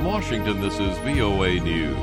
Washington, this is VOA News.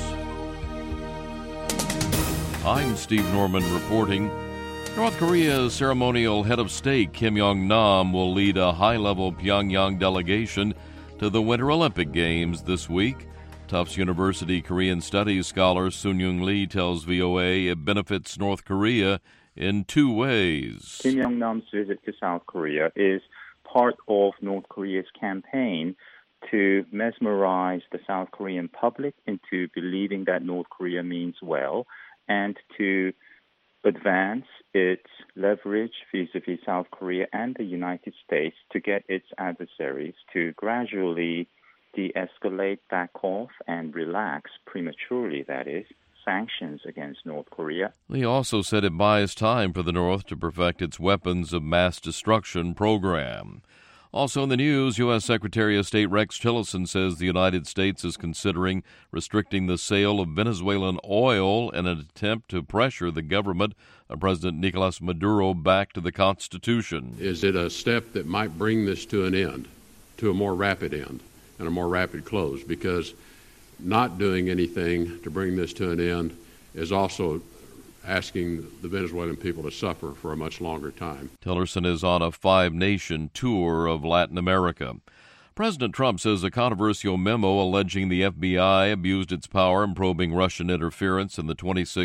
I'm Steve Norman reporting. North Korea's ceremonial head of state, Kim Jong-nam, will lead a high-level Pyongyang delegation to the Winter Olympic Games this week. Tufts University Korean Studies scholar Sun-Young Lee tells VOA it benefits North Korea in two ways. Kim Jong-nam's visit to South Korea is part of North Korea's campaign to mesmerize the South Korean public into believing that North Korea means well and to advance its leverage vis-a-vis South Korea and the United States to get its adversaries to gradually de-escalate, back off, and relax prematurely, that is, sanctions against North Korea. Lee also said it buys time for the North to perfect its weapons of mass destruction program. Also in the news, U.S. Secretary of State Rex Tillerson says the United States is considering restricting the sale of Venezuelan oil in an attempt to pressure the government of President Nicolas Maduro back to the Constitution. Is it a step that might bring this to an end, to a more rapid end and a more rapid close? Because not doing anything to bring this to an end is also asking the Venezuelan people to suffer for a much longer time. Tillerson is on a five-nation tour of Latin America. President Trump says a controversial memo alleging the FBI abused its power in probing Russian interference in the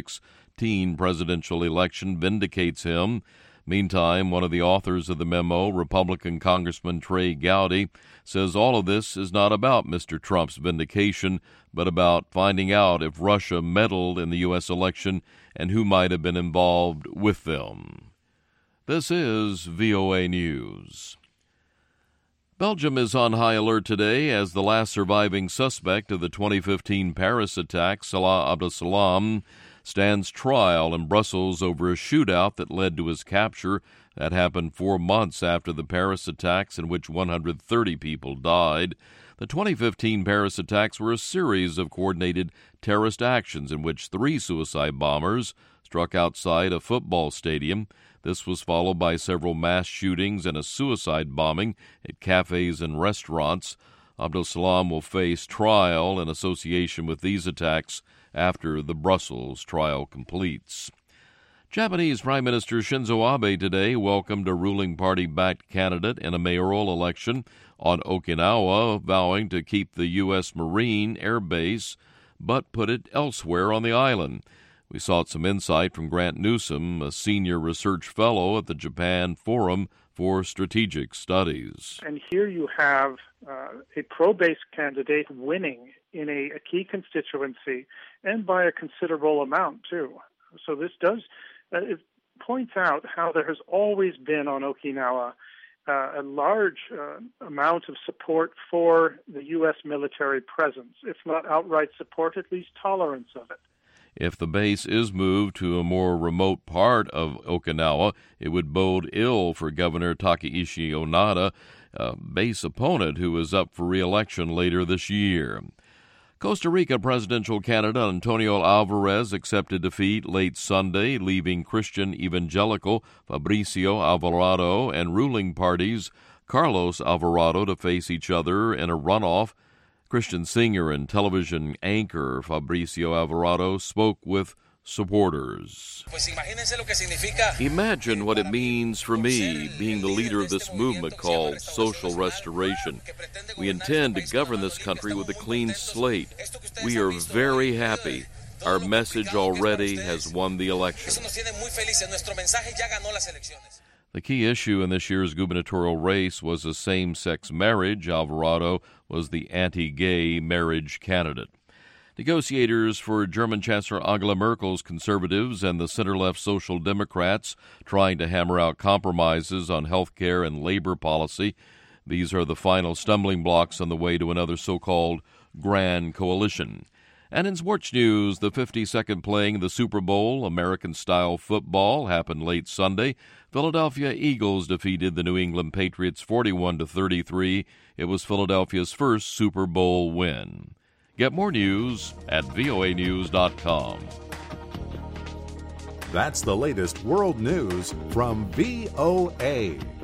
2016 presidential election vindicates him. Meantime, one of the authors of the memo, Republican Congressman Trey Gowdy, says all of this is not about Mr. Trump's vindication, but about finding out if Russia meddled in the U.S. election and who might have been involved with them. This is VOA News. Belgium is on high alert today as the last surviving suspect of the 2015 Paris attack, Salah Abdeslam, stands trial in Brussels over a shootout that led to his capture. That happened 4 months after the Paris attacks, in which 130 people died. The 2015 Paris attacks were a series of coordinated terrorist actions in which 3 suicide bombers struck outside a football stadium. This was followed by several mass shootings and a suicide bombing at cafes and restaurants. Abdeslam will face trial in association with these attacks after the Brussels trial completes. Japanese Prime Minister Shinzo Abe today welcomed a ruling party-backed candidate in a mayoral election on Okinawa, vowing to keep the U.S. Marine Air Base, but put it elsewhere on the island. We sought some insight from Grant Newsom, a senior research fellow at the Japan Forum for Strategic Studies. And here you have a pro-base candidate winning in a key constituency, and by a considerable amount, too. So this it points out how there has always been on Okinawa a large amount of support for the U.S. military presence, if not outright support, at least tolerance of it. If the base is moved to a more remote part of Okinawa, it would bode ill for Governor Takeishi Onada, a base opponent who is up for re-election later this year. Costa Rica presidential candidate Antonio Alvarez accepted defeat late Sunday, leaving Christian evangelical Fabricio Alvarado and ruling party's Carlos Alvarado to face each other in a runoff. Christian singer and television anchor Fabricio Alvarado spoke with supporters. Imagine what it means for me, being the leader of this movement called social restoration. We intend to govern this country with a clean slate. We are very happy. Our message already has won the election. The key issue in this year's gubernatorial race was a same-sex marriage. Alvarado was the anti-gay marriage candidate. Negotiators for German Chancellor Angela Merkel's conservatives and the center-left Social Democrats trying to hammer out compromises on health care and labor policy. These are the final stumbling blocks on the way to another so-called grand coalition. And in sports news, the 52nd playing of the Super Bowl, American-style football, happened late Sunday. Philadelphia Eagles defeated the New England Patriots 41-33. It was Philadelphia's first Super Bowl win. Get more news at voanews.com. That's the latest world news from VOA.